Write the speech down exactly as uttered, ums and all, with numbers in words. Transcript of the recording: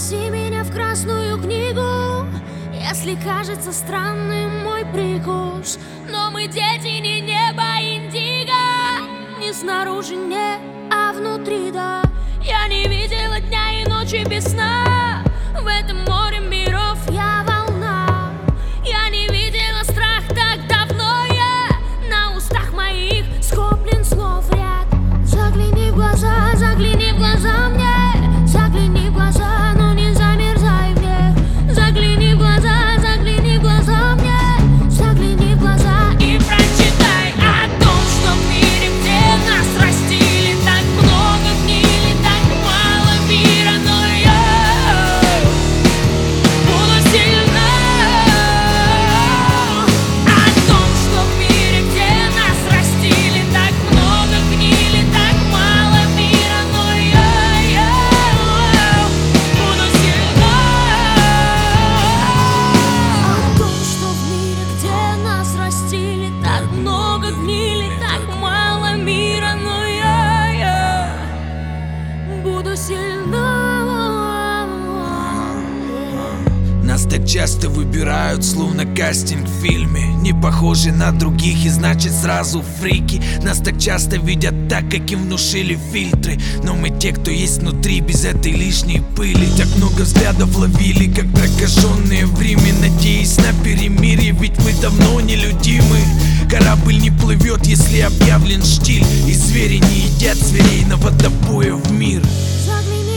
Занеси меня в красную книгу, если кажется странным мой прикус. Но мы дети не неба индиго, не снаружи, не, а внутри, да. Я не видела дня и ночи без сна, в этом море миров я волна. Я не видела страх так давно, я на устах моих скоплен слов ряд. Загляни в глаза, загляни в глаза мне, загляни в глаза, но не замерзай мне. Загляни в глаза, загляни в глаза мне, загляни в глаза и прочитай о том, что в мире, где нас растили, так много гнили, так мало мира, но я буду сильна. О том, что в мире, где нас растили, так много гнили, так мало мира, но я, я буду сильна. О том, что в мире, где нас растили, так много гнили, так мало мира, но я, я буду сильна. Нас так часто выбирают, словно кастинг в фильме. Не похожи на других и значит сразу фрики. Нас так часто видят так, как им внушили фильтры. Но мы те, кто есть внутри, без этой лишней пыли. Так много взглядов ловили, как прокаженные в Риме, надеясь на перемирие, ведь мы давно нелюдимы. Корабль не плывет, если объявлен штиль, и звери не едят зверей на водопоя в мир. Загляни